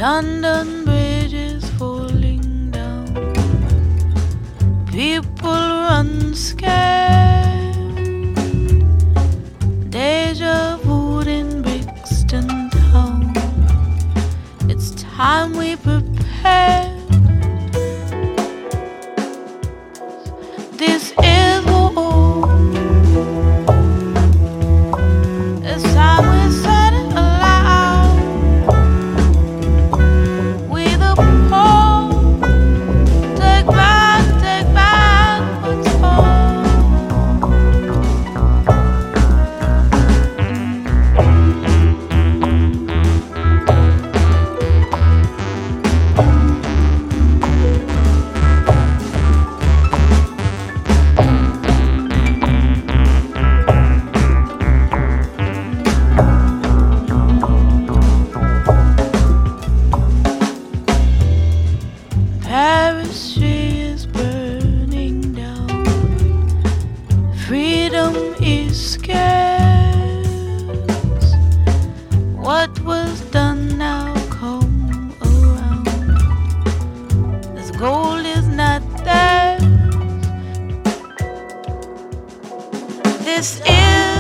London Bridge is falling down. People run scared. Deja vu in Brixton town. It's time we prepare. This is war. It's time we said it aloud. We the poor, take back what's wrong. Paris Street is burning down. Freedom is scarce. What was done now come around. This gold is not theirs. This is